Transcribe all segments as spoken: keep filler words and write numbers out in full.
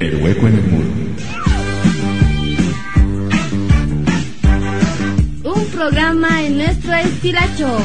El hueco en el muro. Un programa en nuestro estilacho.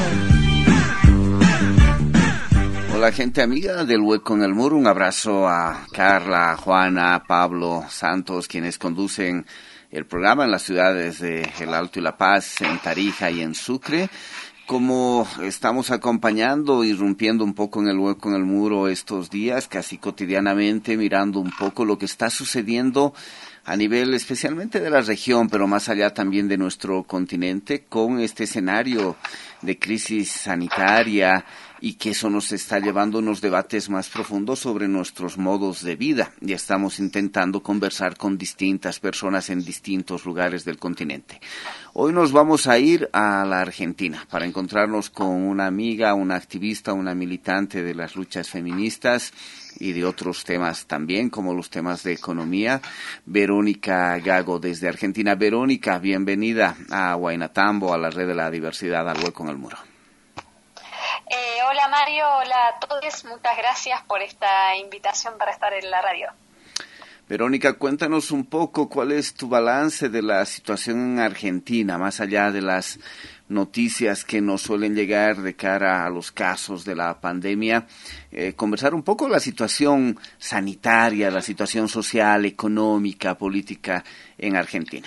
Hola gente amiga del Hueco en el Muro, un abrazo a Carla, Juana, Pablo, Santos, quienes conducen el programa en las ciudades de El Alto y La Paz, en Tarija y en Sucre. Como estamos acompañando y rompiendo un poco en el Hueco en el Muro estos días, casi cotidianamente, mirando un poco lo que está sucediendo a nivel especialmente de la región, pero más allá también de nuestro continente, con este escenario de crisis sanitaria y que eso nos está llevando a unos debates más profundos sobre nuestros modos de vida. Y estamos intentando conversar con distintas personas en distintos lugares del continente. Hoy nos vamos a ir a la Argentina para encontrarnos con una amiga, una activista, una militante de las luchas feministas y de otros temas también, como los temas de economía, Verónica Gago desde Argentina. Verónica, bienvenida a Huaynatambo, a la Red de la Diversidad, al Hueco en el Muro. Eh, hola Mario, hola a todos, muchas gracias por esta invitación para estar en la radio. Verónica, cuéntanos un poco cuál es tu balance de la situación en Argentina, más allá de las noticias que nos suelen llegar de cara a los casos de la pandemia, eh, conversar un poco la situación sanitaria, la situación social, económica, política en Argentina.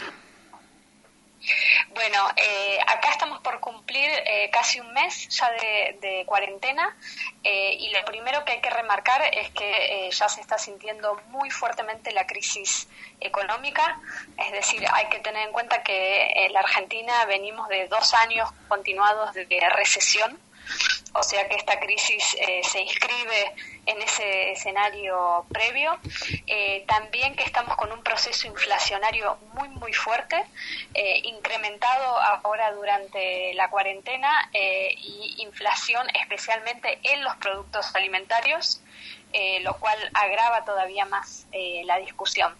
Bueno, eh, acá estamos por cumplir eh, casi un mes ya de, de cuarentena eh, y lo primero que hay que remarcar es que eh, ya se está sintiendo muy fuertemente la crisis económica, es decir, hay que tener en cuenta que en la Argentina venimos de dos años continuados de recesión, o sea que esta crisis eh, se inscribe en ese escenario previo. Eh, también que estamos con un proceso inflacionario muy muy fuerte, eh, incrementado ahora durante la cuarentena, eh, y inflación especialmente en los productos alimentarios, eh, lo cual agrava todavía más eh, la discusión.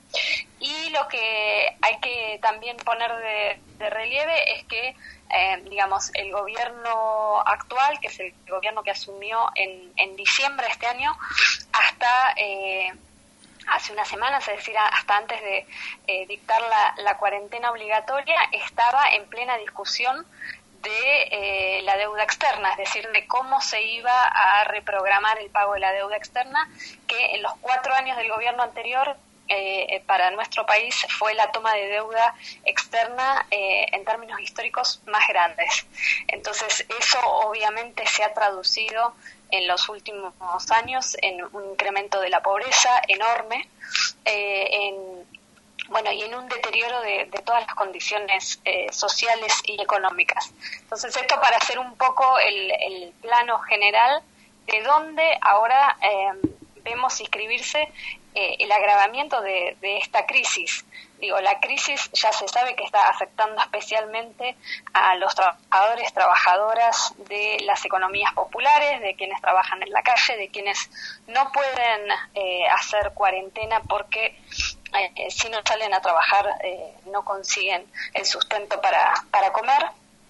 Y lo que hay que también poner de, de relieve es que Eh, digamos, el gobierno actual, que es el gobierno que asumió en, en diciembre de este año, hasta eh, hace unas semanas, es decir, hasta antes de eh, dictar la, la cuarentena obligatoria, estaba en plena discusión de eh, la deuda externa, es decir, de cómo se iba a reprogramar el pago de la deuda externa, que en los cuatro años del gobierno anterior Eh, para nuestro país fue la toma de deuda externa eh, en términos históricos más grandes. Entonces eso obviamente se ha traducido en los últimos años en un incremento de la pobreza enorme, eh, en bueno y en un deterioro de, de todas las condiciones eh, sociales y económicas. Entonces esto para hacer un poco el, el plano general de dónde ahora eh, vemos inscribirse Eh, el agravamiento de, de esta crisis. Digo, la crisis ya se sabe que está afectando especialmente a los trabajadores, trabajadoras de las economías populares, de quienes trabajan en la calle, de quienes no pueden eh, hacer cuarentena porque eh, si no salen a trabajar eh, no consiguen el sustento para, para comer.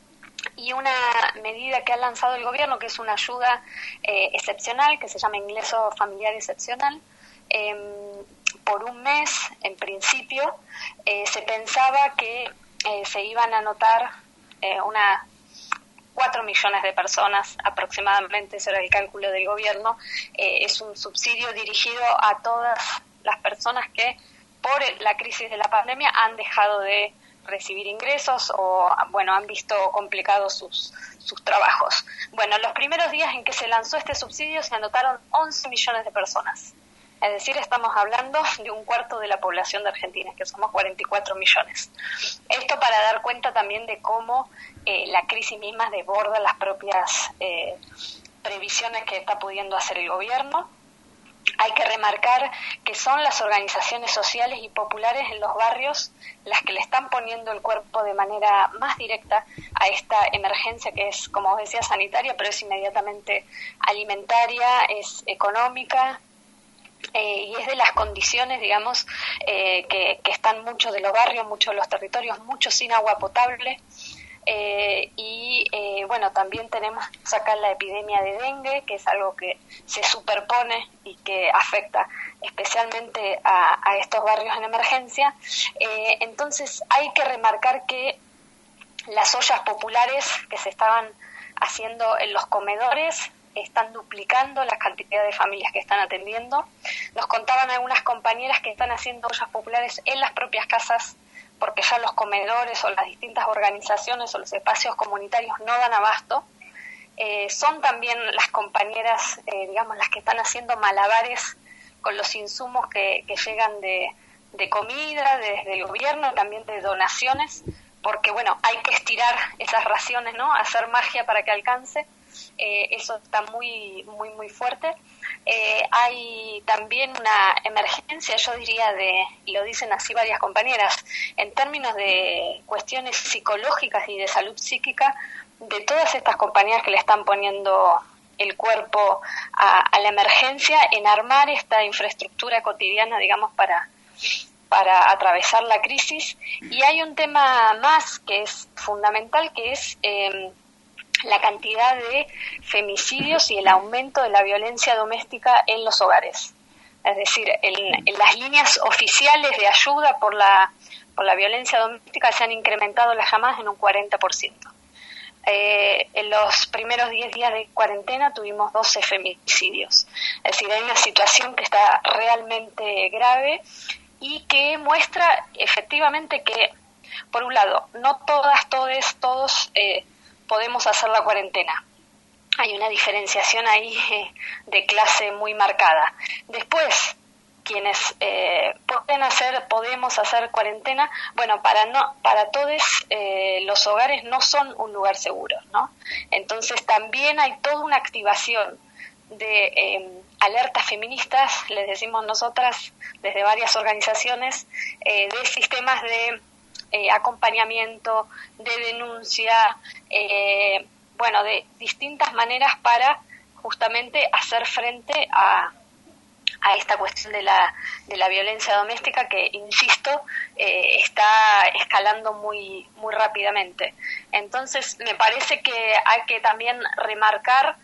Y una medida que ha lanzado el gobierno, que es una ayuda eh, excepcional, que se llama Ingreso Familiar Excepcional, Eh, por un mes, en principio, eh, se pensaba que eh, se iban a anotar eh, unas cuatro millones de personas aproximadamente, ese era el cálculo del gobierno. Eh, es un subsidio dirigido a todas las personas que por la crisis de la pandemia han dejado de recibir ingresos o, bueno, han visto complicados sus, sus trabajos. Bueno, los primeros días en que se lanzó este subsidio se anotaron once millones de personas. Es decir, estamos hablando de un cuarto de la población de Argentina, que somos cuarenta y cuatro millones. Esto para dar cuenta también de cómo eh, la crisis misma desborda las propias eh, previsiones que está pudiendo hacer el gobierno. Hay que remarcar que son las organizaciones sociales y populares en los barrios las que le están poniendo el cuerpo de manera más directa a esta emergencia que es, como vos decías, sanitaria, pero es inmediatamente alimentaria, es económica, Eh, y es de las condiciones, digamos, eh, que, que están muchos de los barrios, muchos de los territorios, muchos sin agua potable. eh, y eh, bueno, también tenemos acá la epidemia de dengue, que es algo que se superpone y que afecta especialmente a, a estos barrios en emergencia. Eh, entonces hay que remarcar que las ollas populares que se estaban haciendo en los comedores están duplicando la cantidad de familias que están atendiendo. Nos contaban algunas compañeras que están haciendo ollas populares en las propias casas porque ya los comedores o las distintas organizaciones o los espacios comunitarios no dan abasto. Eh, son también las compañeras, eh, digamos, las que están haciendo malabares con los insumos que, que llegan de, de comida, desde el gobierno, también de donaciones, porque, bueno, hay que estirar esas raciones, ¿no? Hacer magia para que alcance. Eh, eso está muy muy muy fuerte. Eh, hay también una emergencia, yo diría, de, y lo dicen así varias compañeras, en términos de cuestiones psicológicas y de salud psíquica, de todas estas compañías que le están poniendo el cuerpo a, a la emergencia, en armar esta infraestructura cotidiana, digamos, para para atravesar la crisis. Y hay un tema más que es fundamental, que es eh, la cantidad de femicidios y el aumento de la violencia doméstica en los hogares. Es decir, en, en las líneas oficiales de ayuda por la por la violencia doméstica se han incrementado las llamadas en un cuarenta por ciento. Eh, en los primeros diez días de cuarentena tuvimos doce femicidios. Es decir, hay una situación que está realmente grave y que muestra efectivamente que, por un lado, no todas, todes, todos eh, podemos hacer la cuarentena. Hay una diferenciación ahí eh, de clase muy marcada. Después, quienes eh, pueden hacer, podemos hacer cuarentena, bueno, para no, para todos eh, los hogares no son un lugar seguro, ¿no? Entonces también hay toda una activación de eh, alertas feministas, les decimos nosotras desde varias organizaciones, eh, de sistemas de eh, acompañamiento, de denuncia, eh, bueno, de distintas maneras para justamente hacer frente a a esta cuestión de la de la violencia doméstica que, insisto, eh, está escalando muy muy rápidamente. Entonces, me parece que hay que también remarcar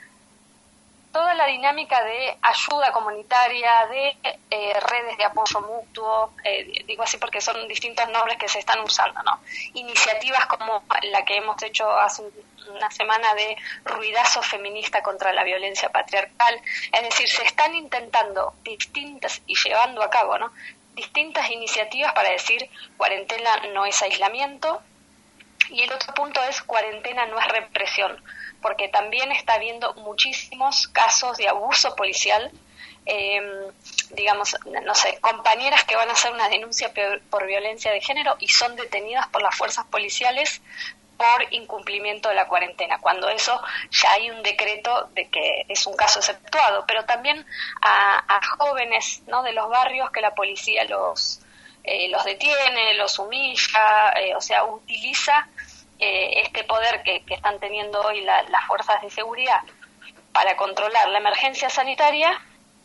toda la dinámica de ayuda comunitaria, de eh, redes de apoyo mutuo, eh, digo así porque son distintos nombres que se están usando, ¿no? Iniciativas como la que hemos hecho hace una semana de ruidazo feminista contra la violencia patriarcal, es decir, se están intentando distintas y llevando a cabo, ¿no?, distintas iniciativas para decir cuarentena no es aislamiento, y el otro punto es cuarentena no es represión, porque también está habiendo muchísimos casos de abuso policial, eh, digamos, no sé, compañeras que van a hacer una denuncia por, por violencia de género y son detenidas por las fuerzas policiales por incumplimiento de la cuarentena, cuando eso ya hay un decreto de que es un caso exceptuado, pero también a, a jóvenes, ¿no?, de los barrios que la policía los eh, los detiene, los humilla, eh, o sea, utiliza eh, este poder que, que están teniendo hoy la, las fuerzas de seguridad para controlar la emergencia sanitaria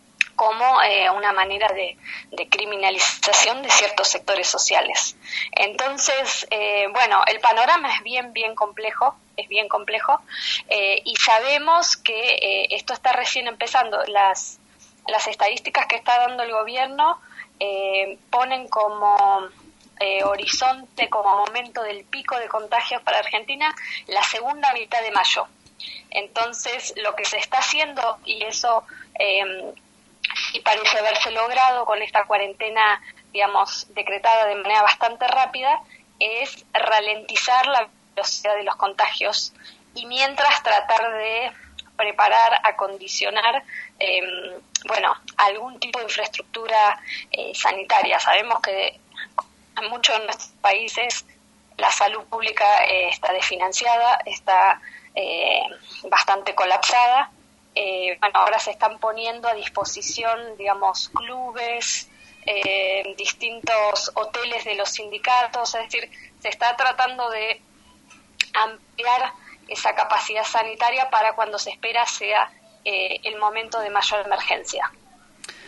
como eh, una manera de, de criminalización de ciertos sectores sociales. Entonces, eh, bueno, el panorama es bien, bien complejo, es bien complejo, eh, y sabemos que eh, esto está recién empezando. Las, las estadísticas que está dando el gobierno eh, ponen como eh, horizonte, como momento del pico de contagios para Argentina, la segunda mitad de mayo. Entonces, lo que se está haciendo, y eso Eh, y parece haberse logrado con esta cuarentena, digamos, decretada de manera bastante rápida, es ralentizar la velocidad de los contagios y mientras tratar de preparar, acondicionar, eh, bueno, algún tipo de infraestructura eh, sanitaria. Sabemos que en muchos de nuestros países la salud pública eh, está desfinanciada, está eh, bastante colapsada. Eh, bueno, ahora se están poniendo a disposición, digamos, clubes, eh, distintos hoteles de los sindicatos, es decir, se está tratando de ampliar esa capacidad sanitaria para cuando se espera sea eh, el momento de mayor emergencia.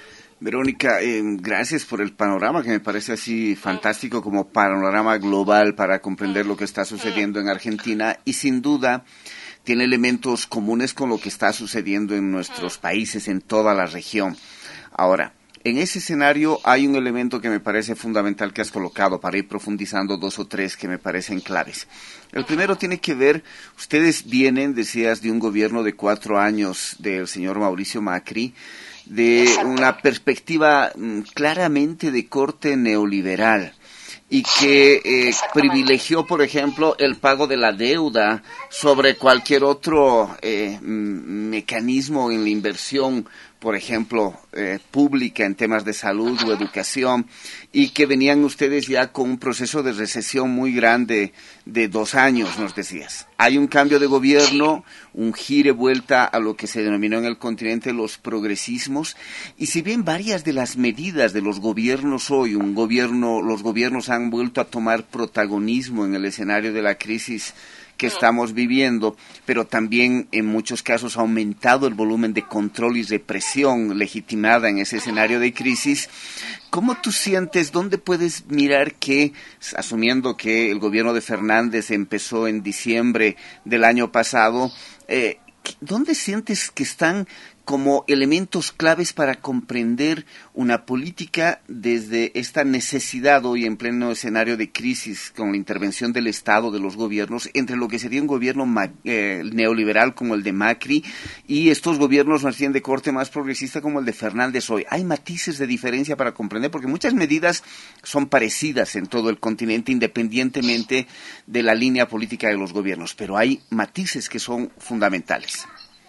Verónica, eh, gracias por el panorama que me parece así fantástico como panorama global para comprender lo que está sucediendo en Argentina y sin duda tiene elementos comunes con lo que está sucediendo en nuestros países, en toda la región. Ahora, en ese escenario hay un elemento que me parece fundamental que has colocado para ir profundizando dos o tres que me parecen claves. El primero tiene que ver, ustedes vienen, decías, de un gobierno de cuatro años del señor Mauricio Macri, de una perspectiva mm, claramente de corte neoliberal y que eh, privilegió, por ejemplo, el pago de la deuda sobre cualquier otro eh, mecanismo en la inversión, por ejemplo, eh, pública en temas de salud o educación, y que venían ustedes ya con un proceso de recesión muy grande de dos años, nos decías. Hay un cambio de gobierno, un gire vuelta a lo que se denominó en el continente los progresismos, y si bien varias de las medidas de los gobiernos hoy, un gobierno, los gobiernos han vuelto a tomar protagonismo en el escenario de la crisis que estamos viviendo, pero también en muchos casos ha aumentado el volumen de control y represión legitimada en ese escenario de crisis. ¿Cómo tú sientes, dónde puedes mirar que, asumiendo que el gobierno de Fernández empezó en diciembre del año pasado, eh, dónde sientes que están como elementos claves para comprender una política desde esta necesidad hoy en pleno escenario de crisis con la intervención del Estado, de los gobiernos, entre lo que sería un gobierno eh, neoliberal como el de Macri y estos gobiernos más bien de corte más progresista como el de Fernández hoy? ¿Hay matices de diferencia para comprender? Porque muchas medidas son parecidas en todo el continente independientemente de la línea política de los gobiernos, pero hay matices que son fundamentales.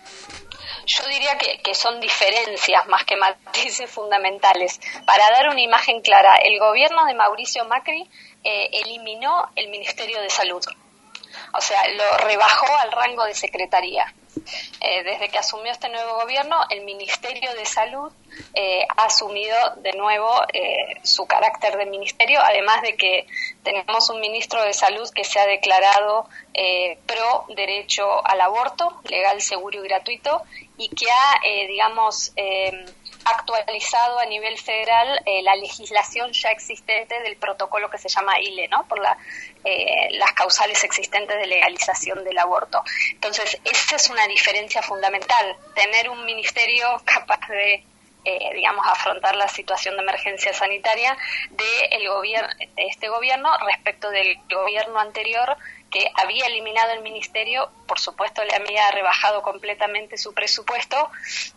Yo diría que, que son diferencias más que matices fundamentales. Para dar una imagen clara, el gobierno de Mauricio Macri eh, eliminó el Ministerio de Salud. O sea, lo rebajó al rango de secretaría. Eh, desde que asumió este nuevo gobierno, el Ministerio de Salud eh, ha asumido de nuevo eh, su carácter de ministerio, además de que tenemos un ministro de Salud que se ha declarado eh, pro derecho al aborto, legal, seguro y gratuito, y que ha, eh, digamos, eh, actualizado a nivel federal eh, la legislación ya existente del protocolo que se llama I L E, ¿no? Por la, eh, las causales existentes de legalización del aborto. Entonces, esa es una diferencia fundamental, tener un ministerio capaz de, eh, digamos, afrontar la situación de emergencia sanitaria de, el gobierno, de este gobierno respecto del gobierno anterior, que había eliminado el ministerio, por supuesto le había rebajado completamente su presupuesto,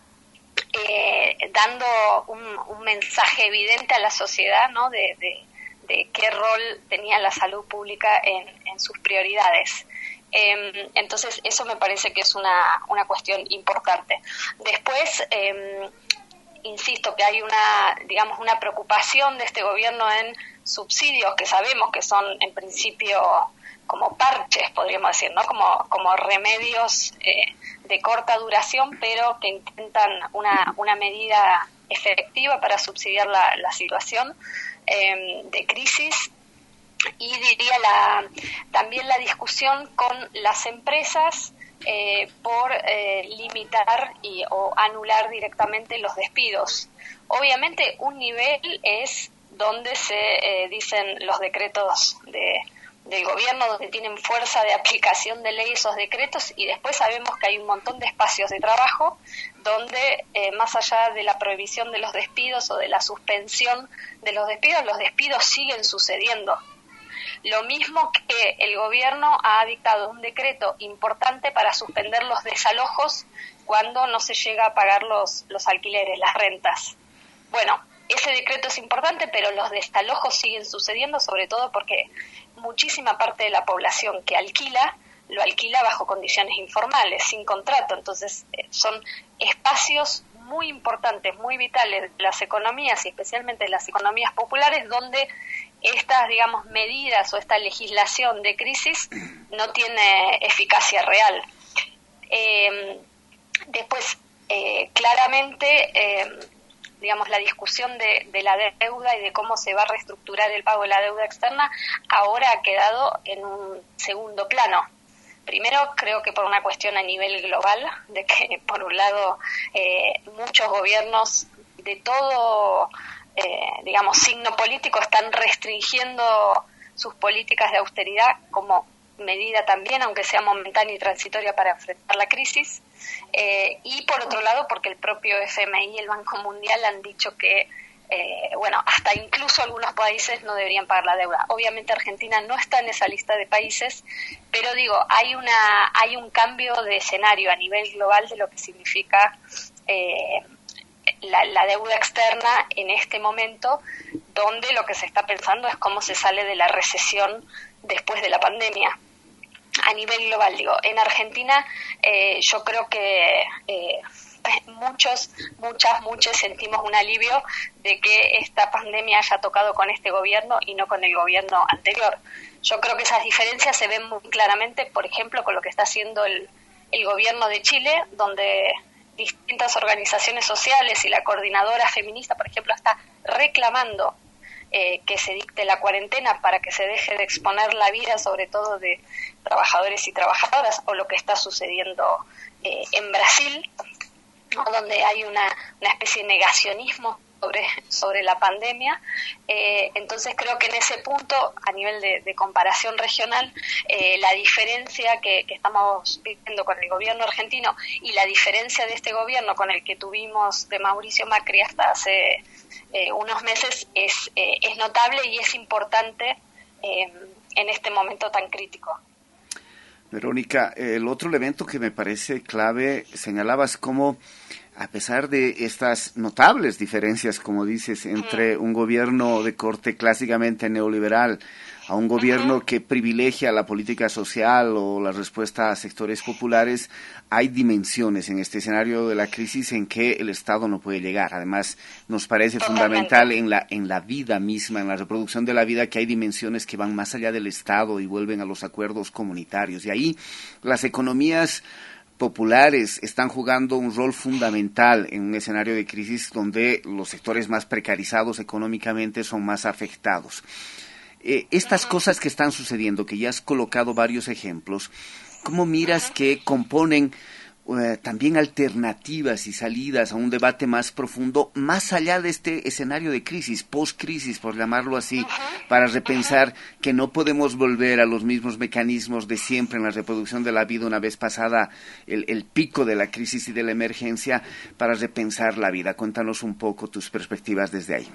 eh, dando un, un mensaje evidente a la sociedad, ¿no? de, de, de qué rol tenía la salud pública en, en sus prioridades. Eh, entonces eso me parece que es una, una cuestión importante. Después, eh, insisto que hay una, digamos, una preocupación de este gobierno en subsidios que sabemos que son en principio como parches, podríamos decir, ¿no? Como, como remedios eh, de corta duración, pero que intentan una, una medida efectiva para subsidiar la, la situación eh, de crisis. Y diría la, también la discusión con las empresas eh, por eh, limitar y, o anular directamente los despidos. Obviamente un nivel es donde se eh, dicen los decretos de del gobierno, donde tienen fuerza de aplicación de ley esos decretos, y después sabemos que hay un montón de espacios de trabajo donde eh, más allá de la prohibición de los despidos o de la suspensión de los despidos, los despidos siguen sucediendo. Lo mismo que el gobierno ha dictado un decreto importante para suspender los desalojos cuando no se llega a pagar los, los alquileres, las rentas. Bueno, ese decreto es importante, pero los desalojos siguen sucediendo, sobre todo porque muchísima parte de la población que alquila, lo alquila bajo condiciones informales, sin contrato. Entonces, eh, son espacios muy importantes, muy vitales de las economías, y especialmente de las economías populares, donde estas, digamos, medidas o esta legislación de crisis no tiene eficacia real. Eh, después, eh, claramente, eh, digamos, la discusión de, de la deuda y de cómo se va a reestructurar el pago de la deuda externa ahora ha quedado en un segundo plano. Primero, creo que por una cuestión a nivel global, de que por un lado eh, muchos gobiernos de todo, eh, digamos, signo político están restringiendo sus políticas de austeridad como medida también, aunque sea momentánea y transitoria, para enfrentar la crisis. Eh, y por otro lado, porque el propio F M I y el Banco Mundial han dicho que Eh, bueno, hasta incluso algunos países no deberían pagar la deuda. Obviamente Argentina no está en esa lista de países, pero digo, hay una hay un cambio de escenario a nivel global de lo que significa eh, la, la deuda externa en este momento, donde lo que se está pensando es cómo se sale de la recesión después de la pandemia. A nivel global, digo, en Argentina eh, yo creo que eh, muchos, muchas, muchos sentimos un alivio de que esta pandemia haya tocado con este gobierno y no con el gobierno anterior. Yo creo que esas diferencias se ven muy claramente, por ejemplo, con lo que está haciendo el, el gobierno de Chile, donde distintas organizaciones sociales y la coordinadora feminista, por ejemplo, está reclamando eh, que se dicte la cuarentena para que se deje de exponer la vida, sobre todo de trabajadores y trabajadoras, o lo que está sucediendo eh, en Brasil, ¿no? Donde hay una, una especie de negacionismo sobre, sobre la pandemia. Eh, entonces creo que en ese punto, a nivel de, de comparación regional, eh, la diferencia que, que estamos viviendo con el gobierno argentino y la diferencia de este gobierno con el que tuvimos de Mauricio Macri hasta hace eh, unos meses es, eh, es notable y es importante eh, en este momento tan crítico. Verónica, el otro elemento que me parece clave, señalabas cómo, a pesar de estas notables diferencias, como dices, entre un gobierno de corte clásicamente neoliberal a un gobierno uh-huh. que privilegia la política social o la respuesta a sectores populares, hay dimensiones en este escenario de la crisis en que el Estado no puede llegar. Además, nos parece Totalmente. fundamental en la en la vida misma, en la reproducción de la vida, que hay dimensiones que van más allá del Estado y vuelven a los acuerdos comunitarios. Y ahí las economías populares están jugando un rol fundamental en un escenario de crisis donde los sectores más precarizados económicamente son más afectados. Eh, estas cosas que están sucediendo, que ya has colocado varios ejemplos, ¿cómo miras que componen eh, también alternativas y salidas a un debate más profundo, más allá de este escenario de crisis, post-crisis, por llamarlo así, para repensar que no podemos volver a los mismos mecanismos de siempre en la reproducción de la vida una vez pasada el, el pico de la crisis y de la emergencia, para repensar la vida? Cuéntanos un poco tus perspectivas desde ahí.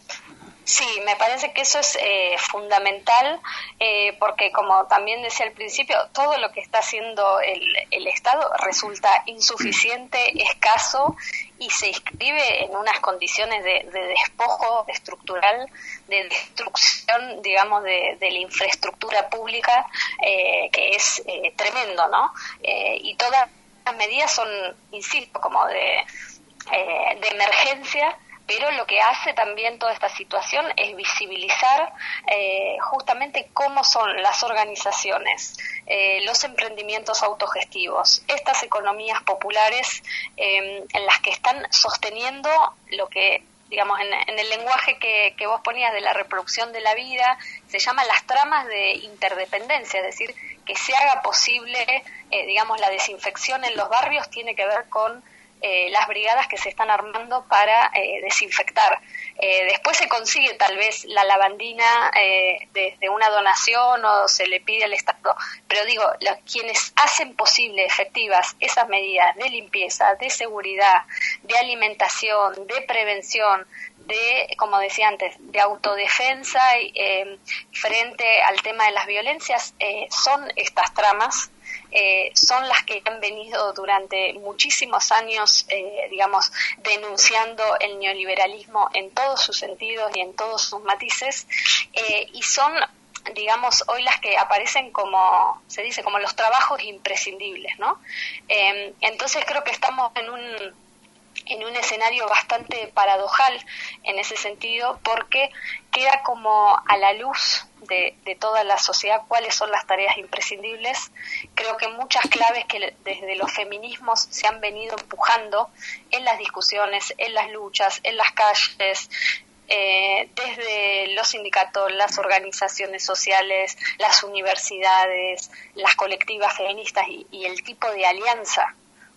Sí, me parece que eso es eh, fundamental, eh, porque como también decía al principio, todo lo que está haciendo el, el Estado resulta insuficiente, escaso, y se inscribe en unas condiciones de, de despojo estructural, de destrucción, digamos, de, de la infraestructura pública, eh, que es eh, tremendo, ¿no? Eh, y todas las medidas son, insisto, como de, eh, de emergencia, pero lo que hace también toda esta situación es visibilizar eh, justamente cómo son las organizaciones, eh, los emprendimientos autogestivos, estas economías populares eh, en las que están sosteniendo lo que, digamos, en, en el lenguaje que, que vos ponías de la reproducción de la vida, se llaman las tramas de interdependencia, es decir, que se haga posible, eh, digamos, la desinfección en los barrios tiene que ver con Eh, las brigadas que se están armando para eh, desinfectar. Eh, después se consigue tal vez la lavandina eh, de, de una donación o se le pide al Estado, pero digo, los, quienes hacen posible efectivas esas medidas de limpieza, de seguridad, de alimentación, de prevención, de, como decía antes, de autodefensa eh, frente al tema de las violencias, eh, son estas tramas. Eh, son las que han venido durante muchísimos años, eh, digamos, denunciando el neoliberalismo en todos sus sentidos y en todos sus matices, eh, y son, digamos, hoy las que aparecen como, se dice, como los trabajos imprescindibles, ¿no? Eh, entonces creo que estamos en un en un escenario bastante paradojal en ese sentido, porque queda como a la luz de, de toda la sociedad cuáles son las tareas imprescindibles. Creo que muchas claves que desde los feminismos se han venido empujando en las discusiones, en las luchas, en las calles, eh, desde los sindicatos, las organizaciones sociales, las universidades, las colectivas feministas y, y el tipo de alianza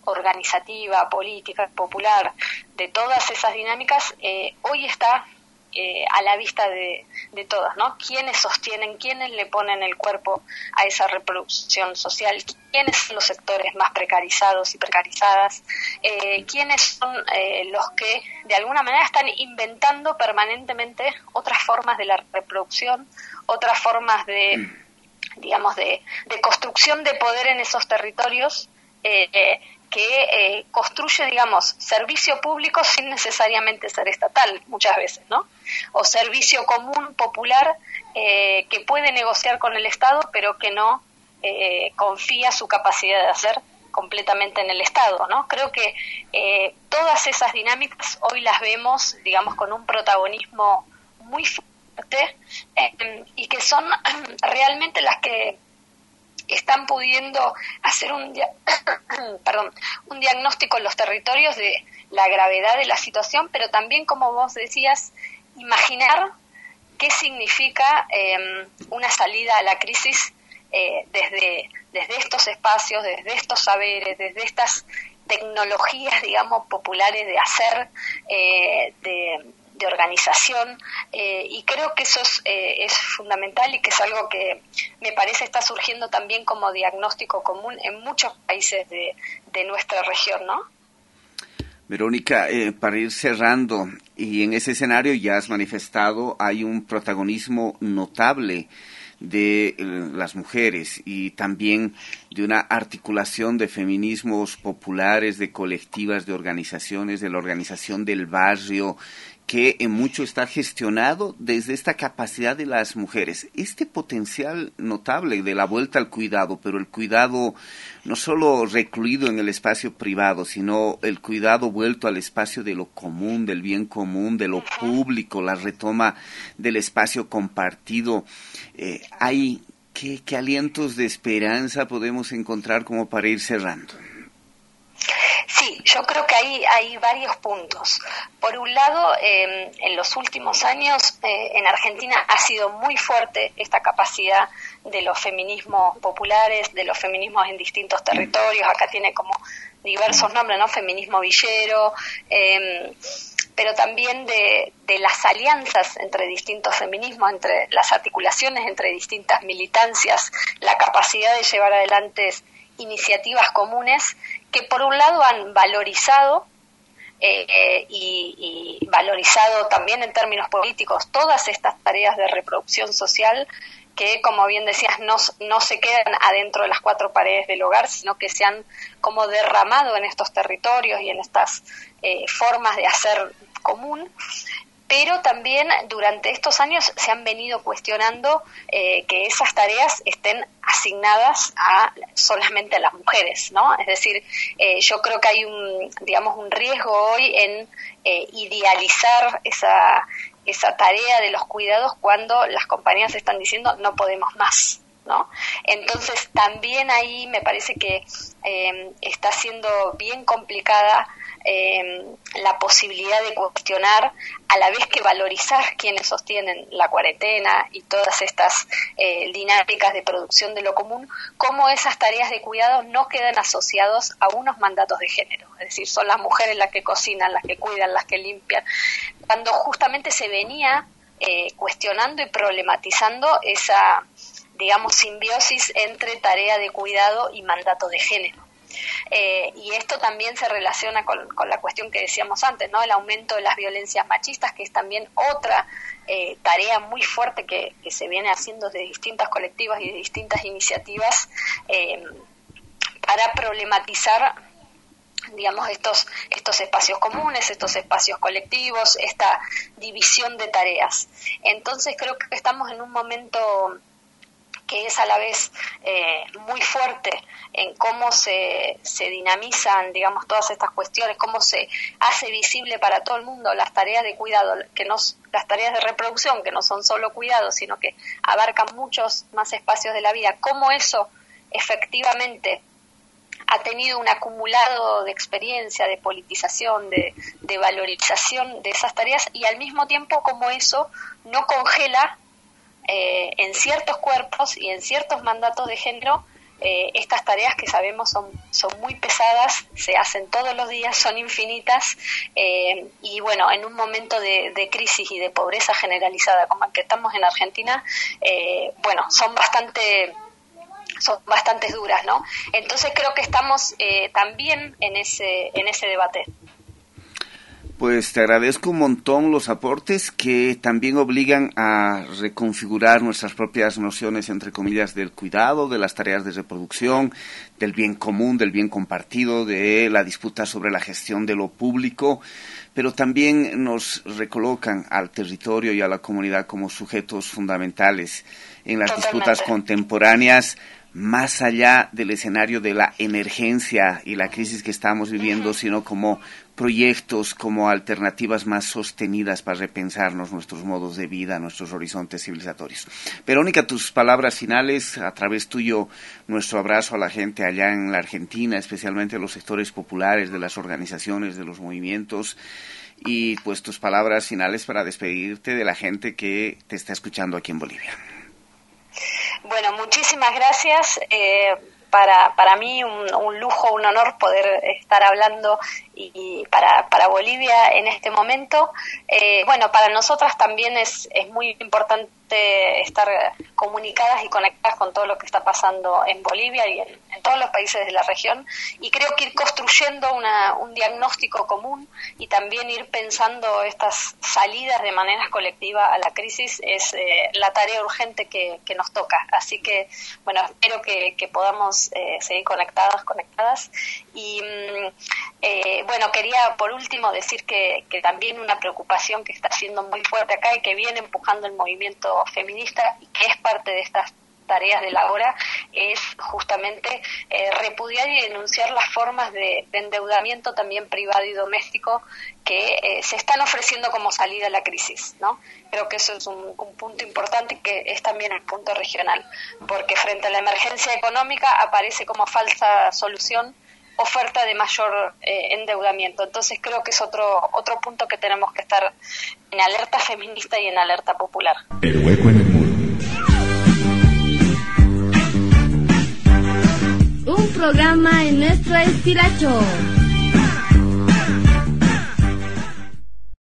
organizativa, política, popular, de todas esas dinámicas, eh, hoy está eh, a la vista de, de todas, ¿no? ¿Quiénes sostienen, quiénes le ponen el cuerpo a esa reproducción social? ¿Quiénes son los sectores más precarizados y precarizadas? Eh, ¿Quiénes son eh, los que de alguna manera están inventando permanentemente otras formas de la reproducción, otras formas de, digamos, de, de construcción de poder en esos territorios, eh, eh, que eh, construye, digamos, servicio público sin necesariamente ser estatal, muchas veces, ¿no? O servicio común, popular, eh, que puede negociar con el Estado, pero que no eh, confía su capacidad de hacer completamente en el Estado, ¿no? Creo que eh, todas esas dinámicas hoy las vemos, digamos, con un protagonismo muy fuerte, eh, y que son realmente las que están pudiendo hacer un dia- perdón, un diagnóstico en los territorios de la gravedad de la situación, pero también, como vos decías, imaginar qué significa eh, una salida a la crisis eh, desde, desde estos espacios, desde estos saberes, desde estas tecnologías, digamos, populares de hacer, eh, de de organización, eh, y creo que eso es, eh, es fundamental y que es algo que me parece está surgiendo también como diagnóstico común en muchos países de, de nuestra región, ¿no? Verónica, eh, para ir cerrando, y en ese escenario ya has manifestado, hay un protagonismo notable de eh, las mujeres y también de una articulación de feminismos populares, de colectivas, de organizaciones, de la organización del barrio, que en mucho está gestionado desde esta capacidad de las mujeres. Este potencial notable de la vuelta al cuidado, pero el cuidado no solo recluido en el espacio privado, sino el cuidado vuelto al espacio de lo común, del bien común, de lo público, la retoma del espacio compartido. Eh, hay, ¿qué, qué alientos de esperanza podemos encontrar como para ir cerrando? Sí, yo creo que hay, hay varios puntos. Por un lado, eh, en los últimos años eh, en Argentina ha sido muy fuerte esta capacidad de los feminismos populares, de los feminismos en distintos territorios. Acá tiene como diversos nombres, ¿no? Feminismo villero, eh, pero también de, de las alianzas entre distintos feminismos, entre las articulaciones entre distintas militancias, la capacidad de llevar adelante iniciativas comunes que por un lado han valorizado eh, y, y valorizado también en términos políticos todas estas tareas de reproducción social que, como bien decías, no, no se quedan adentro de las cuatro paredes del hogar, sino que se han como derramado en estos territorios y en estas eh, formas de hacer común. Pero también durante estos años se han venido cuestionando eh, que esas tareas estén asignadas a solamente a las mujeres, ¿no? Es decir, eh, yo creo que hay un, digamos, un riesgo hoy en eh, idealizar esa, esa tarea de los cuidados cuando las compañías están diciendo no podemos más, ¿no? Entonces también ahí me parece que eh, está siendo bien complicada Eh, la posibilidad de cuestionar, a la vez que valorizar quienes sostienen la cuarentena y todas estas eh, dinámicas de producción de lo común, cómo esas tareas de cuidado no quedan asociados a unos mandatos de género, es decir, son las mujeres las que cocinan, las que cuidan, las que limpian, cuando justamente se venía eh, cuestionando y problematizando esa, digamos, simbiosis entre tarea de cuidado y mandato de género. Eh, y esto también se relaciona con, con la cuestión que decíamos antes, ¿no? El aumento de las violencias machistas, que es también otra eh, tarea muy fuerte que, que se viene haciendo de distintas colectivas y de distintas iniciativas eh, para problematizar, digamos, estos, estos espacios comunes, estos espacios colectivos, esta división de tareas. Entonces creo que estamos en un momento que es a la vez eh, muy fuerte en cómo se, se dinamizan, digamos, todas estas cuestiones, cómo se hace visible para todo el mundo las tareas de cuidado, que no, las tareas de reproducción, que no son solo cuidado, sino que abarcan muchos más espacios de la vida, cómo eso efectivamente ha tenido un acumulado de experiencia, de politización, de, de valorización de esas tareas, y al mismo tiempo cómo eso no congela Eh, en ciertos cuerpos y en ciertos mandatos de género eh, estas tareas que sabemos son, son muy pesadas, se hacen todos los días, son infinitas, eh, y bueno, en un momento de, de crisis y de pobreza generalizada como el que estamos en Argentina, eh, bueno, son bastante... son bastante duras, ¿no? Entonces creo que estamos eh, también en ese en ese debate. Pues te agradezco un montón los aportes que también obligan a reconfigurar nuestras propias nociones, entre comillas, del cuidado, de las tareas de reproducción, del bien común, del bien compartido, de la disputa sobre la gestión de lo público, pero también nos recolocan al territorio y a la comunidad como sujetos fundamentales en las Totalmente. disputas contemporáneas, más allá del escenario de la emergencia y la crisis que estamos viviendo, uh-huh. sino como proyectos, como alternativas más sostenidas para repensarnos nuestros modos de vida, nuestros horizontes civilizatorios. Verónica, tus palabras finales, a través tuyo, nuestro abrazo a la gente allá en la Argentina, especialmente a los sectores populares de las organizaciones, de los movimientos, y pues tus palabras finales para despedirte de la gente que te está escuchando aquí en Bolivia. Bueno, muchísimas gracias. Eh, para para mí un, un lujo, un honor poder estar hablando y, y para para Bolivia en este momento. Eh, bueno, para nosotras también es es muy importante estar comunicadas y conectadas con todo lo que está pasando en Bolivia y en, en todos los países de la región, y creo que ir construyendo una, un diagnóstico común y también ir pensando estas salidas de manera colectiva a la crisis es eh, la tarea urgente que, que nos toca. Así que, bueno, espero que, que podamos eh, seguir conectadas, conectadas. Y eh, bueno, quería por último decir que, que también una preocupación que está siendo muy fuerte acá y que viene empujando el movimiento feminista y que es parte de estas tareas de la hora es justamente eh, repudiar y denunciar las formas de, de endeudamiento también privado y doméstico que eh, se están ofreciendo como salida a la crisis, ¿no? Creo que eso es un, un punto importante que es también el punto regional, porque frente a la emergencia económica aparece como falsa solución oferta de mayor eh, endeudamiento. Entonces creo que es otro otro punto que tenemos que estar en alerta feminista y en alerta popular. El hueco en el muro. Un programa en nuestro estilacho.